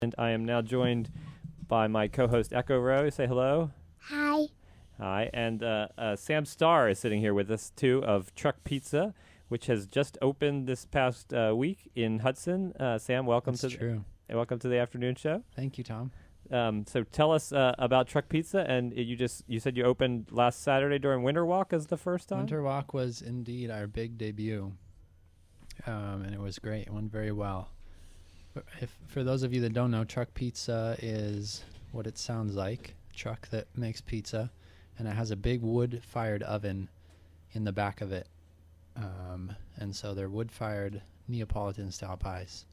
And I am now joined by my co-host Echo Rose. Say hello. Hi. Hi. And Sam Starr is sitting here with us too of Truck Pizza, which has just opened this past week in Hudson. Sam, welcome welcome to the afternoon show. Thank you, Tom. So tell us about Truck Pizza, and you said you opened last Saturday during Winter Walk as the first time. Winter Walk was indeed our big debut, and it was great. It went very well. For those of you that don't know, Truck Pizza is what it sounds like, a truck that makes pizza, and it has a big wood-fired oven in the back of it. And so they're wood-fired Neapolitan-style pies.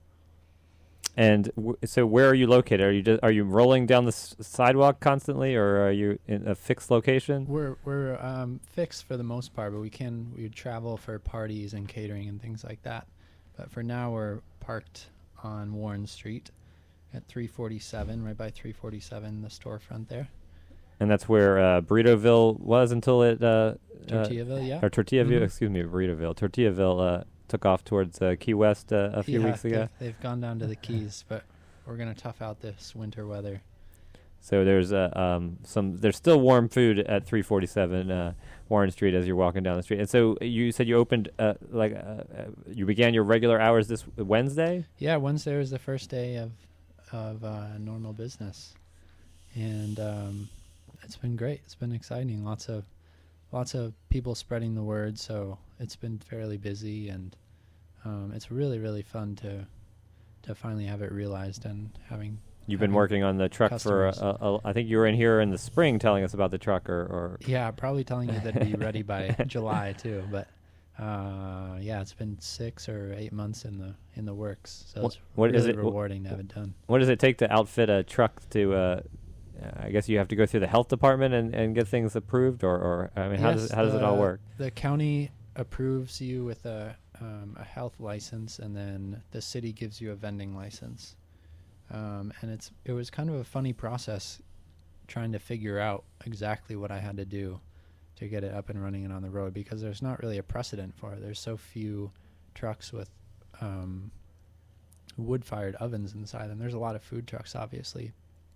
And so where are you located? Are you rolling down the sidewalk constantly, or are you in a fixed location? We're fixed for the most part, but we travel for parties and catering and things like that. But for now, we're parked on Warren Street at 347, right by 347, the storefront there. And that's where Burritoville was until it... Tortillaville, yeah. Or Tortillaville, Mm-hmm. Excuse me, Burritoville. Tortillaville took off towards Key West a few weeks ago. They've gone down to the Keys, but we're going to tough out this winter weather. So there's there's still warm food at 347 Warren Street as you're walking down the street. And so you said you opened you began your regular hours this Wednesday? Yeah, Wednesday was the first day of normal business, and it's been great. It's been exciting. Lots of people spreading the word. So it's been fairly busy, and it's really, really fun to finally have it realized and having. You've been working on the truck customers. for, I think you were in here in the spring telling us about the truck or... Yeah, probably telling you that it'd be ready by July too. But yeah, it's been 6 or 8 months in the works. So it's really rewarding to have it done. What does it take to outfit a truck to, I guess you have to go through the health department and get things approved or I mean, Yes, how does it all work? The county approves you with a health license, and then the city gives you a vending license. And it was kind of a funny process trying to figure out exactly what I had to do to get it up and running and on the road, because there's not really a precedent for it. There's so few trucks with wood-fired ovens inside them. There's a lot of food trucks, obviously,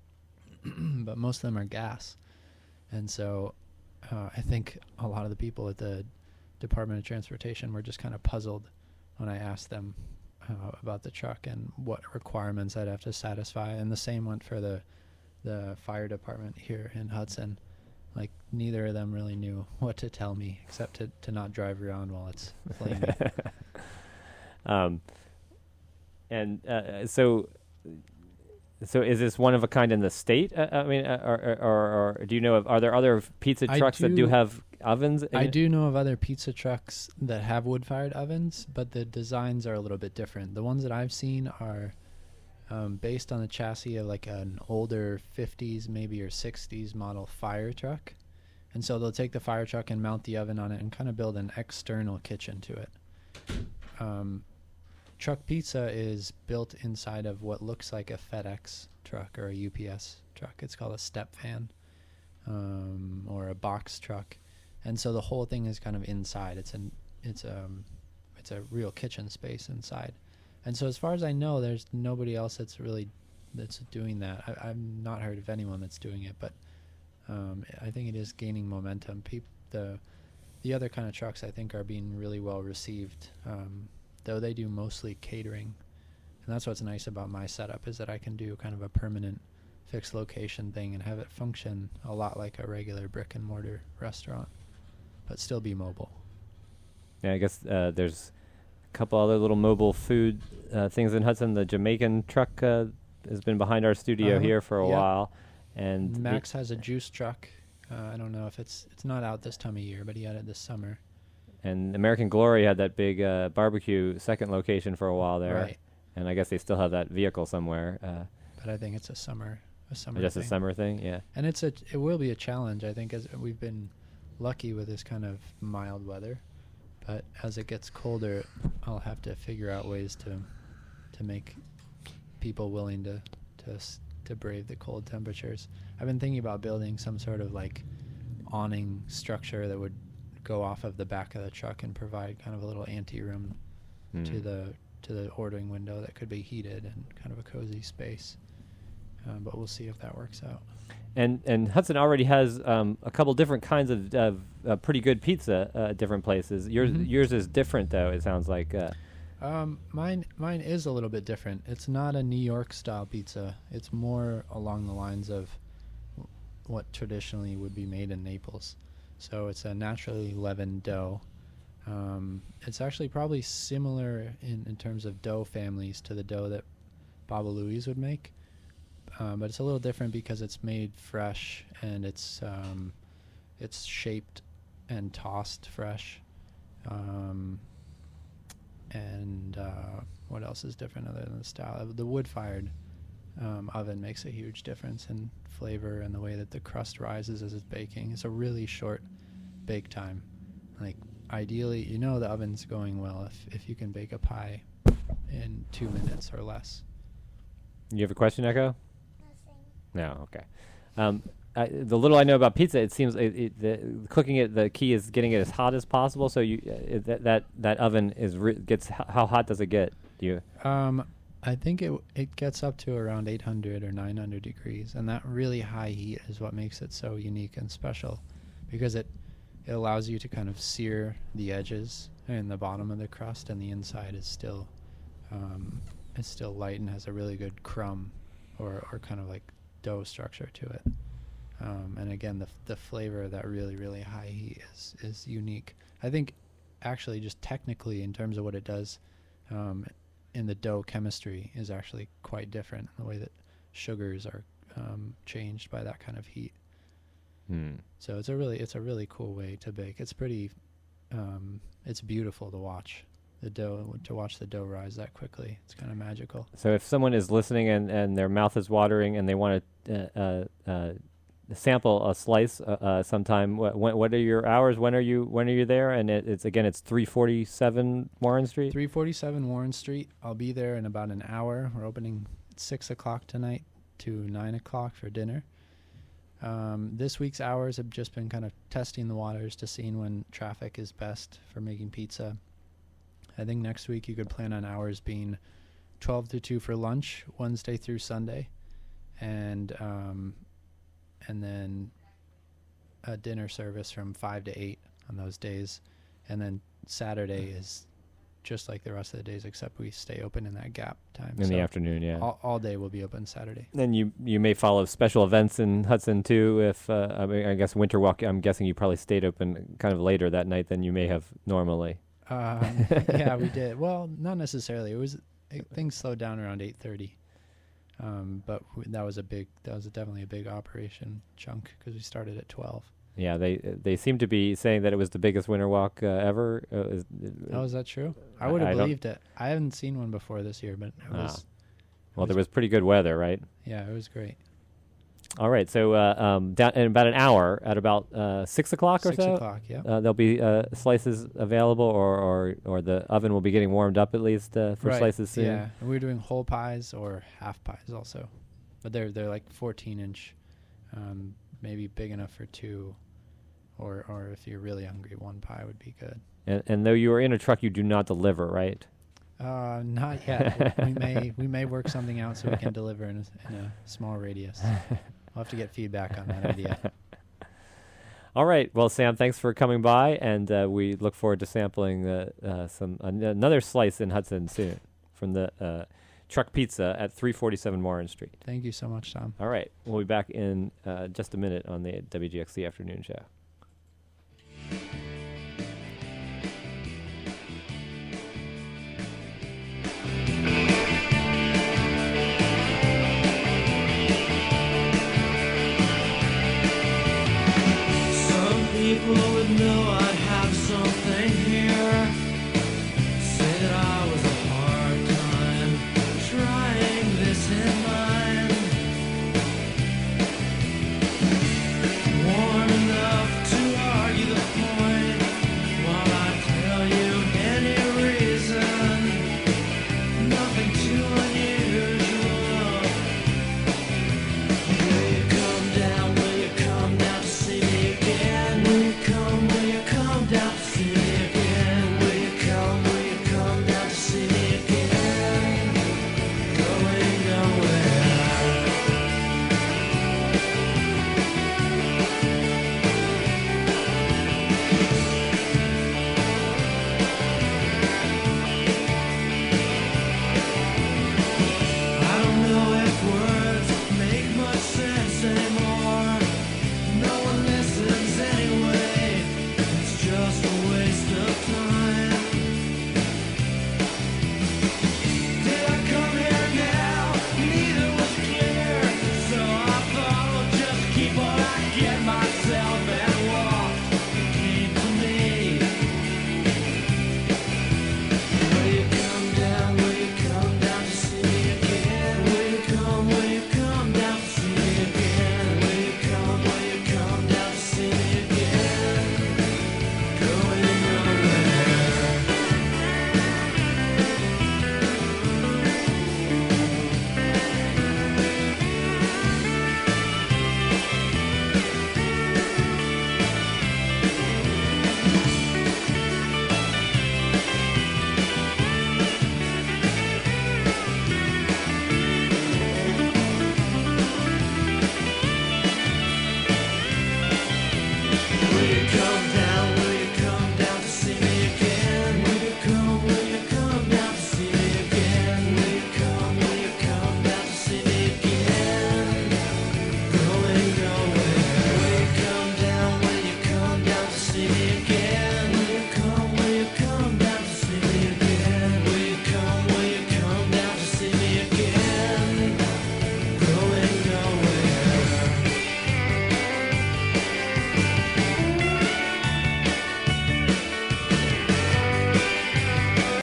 but most of them are gas. And so I think a lot of the people at the Department of Transportation were just kind of puzzled when I asked them about the truck and what requirements I'd have to satisfy. And the same went for the fire department here in Hudson. Like, neither of them really knew what to tell me except to not drive around while it's flaming. So is this one of a kind in the state? I mean, or do you know are there other pizza trucks that do have ovens? I do know of other pizza trucks that have wood-fired ovens, but the designs are a little bit different. The ones that I've seen are based on the chassis of like an older 50s maybe or 60s model fire truck. And so they'll take the fire truck and mount the oven on it and kind of build an external kitchen to it. Truck Pizza is built inside of what looks like a FedEx truck or a UPS truck. It's called a step van or a box truck. And so the whole thing is kind of inside. It's a real kitchen space inside. And so as far as I know, there's nobody else that's doing that. I've not heard of anyone that's doing it, but I think it is gaining momentum. The other kind of trucks I think are being really well received, though they do mostly catering. And that's what's nice about my setup, is that I can do kind of a permanent fixed location thing and have it function a lot like a regular brick and mortar restaurant, but still be mobile. Yeah, I guess there's a couple other little mobile food things in Hudson. The Jamaican truck has been behind our studio here for a while. And Max has a juice truck. I don't know if it's not out this time of year, but he had it this summer. And American Glory had that big barbecue second location for a while there. Right. And I guess they still have that vehicle somewhere. But I think it's a summer just thing. A summer thing, yeah. And it will be a challenge, I think, as we've been lucky with this kind of mild weather. But as it gets colder, I'll have to figure out ways to make people willing to brave the cold temperatures. I've been thinking about building some sort of like awning structure that would go off of the back of the truck and provide kind of a little anteroom to the ordering window that could be heated and kind of a cozy space. but we'll see if that works out. And Hudson already has a couple different kinds of pretty good pizza at different places. Yours is different though. It sounds like. Mine is a little bit different. It's not a New York style pizza. It's more along the lines of what traditionally would be made in Naples. So it's a naturally leavened dough. It's actually probably similar in terms of dough families to the dough that Baba Louie's would make. But it's a little different because it's made fresh and it's shaped and tossed fresh. And what else is different other than the style? The wood-fired oven makes a huge difference in flavor and the way that the crust rises as it's baking. It's a really short bake time. Like ideally, the oven's going well if you can bake a pie in 2 minutes or less. You have a question, Echo? No, okay. The little I know about pizza, it seems cooking it. The key is getting it as hot as possible. So that oven gets how hot does it get? Do you? I think it gets up to around 800 or 900 degrees, and that really high heat is what makes it so unique and special, because it allows you to kind of sear the edges and the bottom of the crust, and the inside is still light and has a really good crumb or kind of like dough structure to it. And again, the flavor of that really, really high heat is unique. I think actually just technically in terms of what it does in the dough chemistry is actually quite different in the way that sugars are changed by that kind of heat. So it's a really cool way to bake. It's pretty, it's beautiful to watch. To watch the dough rise that quickly. It's kind of magical. So if someone is listening and their mouth is watering and they want to sample a slice sometime, what are your hours? When are you there? And it's 347 Warren Street? 347 Warren Street. I'll be there in about an hour. We're opening at 6 o'clock tonight to 9 o'clock for dinner. This week's hours have just been kind of testing the waters to seeing when traffic is best for making pizza. I think next week you could plan on hours being 12 to 2 for lunch, Wednesday through Sunday, and then a dinner service from 5 to 8 on those days. And then Saturday is just like the rest of the days, except we stay open in that gap time. In the afternoon, yeah. All day will be open Saturday. Then you may follow special events in Hudson too. If I guess Winter Walk, I'm guessing you probably stayed open kind of later that night than you may have normally. Yeah, we did. Well, not necessarily. Things slowed down around 8:30. But that was definitely a big operation chunk because we started at 12. Yeah, they seem to be saying that it was the biggest winter walk ever. Is that true? I would have believed it. I haven't seen one before this year, but it was. Well, there was pretty good weather, right? Yeah, it was great. All right, so down in about an hour, at about 6 o'clock or so, 6 o'clock, yeah. There'll be slices available, or the oven will be getting warmed up at least for slices soon. Yeah, and we're doing whole pies or half pies also, but they're like 14-inch, maybe big enough for 2, or if you're really hungry, 1 pie would be good. And though you are in a truck, you do not deliver, right? Not yet. we may work something out so we can deliver in a small radius. We'll have to get feedback on that idea. All right. Well, Sam, thanks for coming by, and we look forward to sampling another slice in Hudson soon from the Truck Pizza at 347 Warren Street. Thank you so much, Tom. All right. We'll be back in just a minute on the WGXC Afternoon Show.